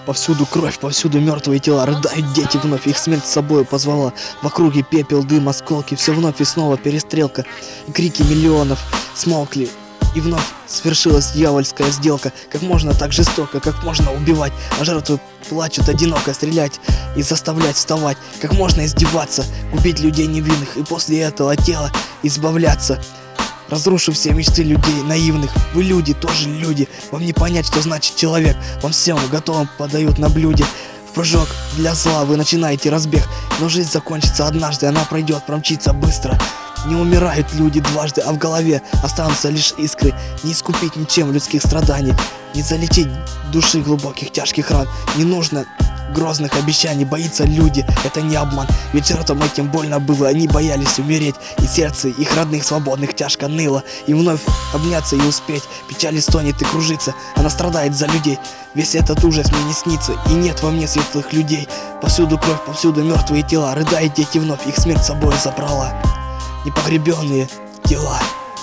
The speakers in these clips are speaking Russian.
Повсюду кровь, повсюду мертвые тела, рыдают дети вновь, их смерть с собой позвала. В округе пепел, дым, осколки, все вновь и снова перестрелка. И крики миллионов смолкли, и вновь свершилась дьявольская сделка. Как можно так жестоко, как можно убивать, а жертвы плачут одиноко, стрелять и заставлять вставать. Как можно издеваться, губить людей невинных и после этого от тела избавляться. Разрушив все мечты людей наивных. Вы люди, тоже люди. Вам не понять, что значит человек. Вам всем готовым подают на блюде. В прыжок для зла вы начинаете разбег. Но жизнь закончится однажды, она пройдет, промчится быстро. Не умирают люди дважды, а в голове останутся лишь искры. Не искупить ничем людских страданий, не залечить души глубоких тяжких ран. Не нужно грозных обещаний, боятся люди, это не обман. Ведь жертвам этим больно было, они боялись умереть. И сердце их родных свободных тяжко ныло. И вновь обняться и успеть, печали стонет и кружится. Она страдает за людей, весь этот ужас мне не снится. И нет во мне светлых людей. Повсюду кровь, повсюду мертвые тела, рыдают дети вновь, их смерть с собой забрала. Непогребенные тела.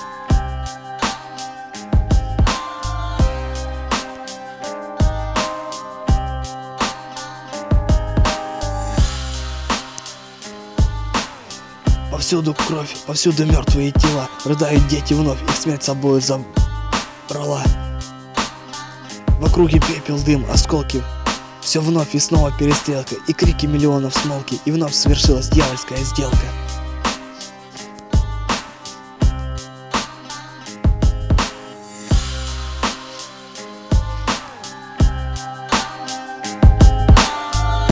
Повсюду кровь, повсюду мертвые тела, рыдают дети вновь, их смерть с собой забрала. В округе пепел, дым, осколки, все вновь и снова перестрелка, и крики миллионов смолки, и вновь свершилась дьявольская сделка.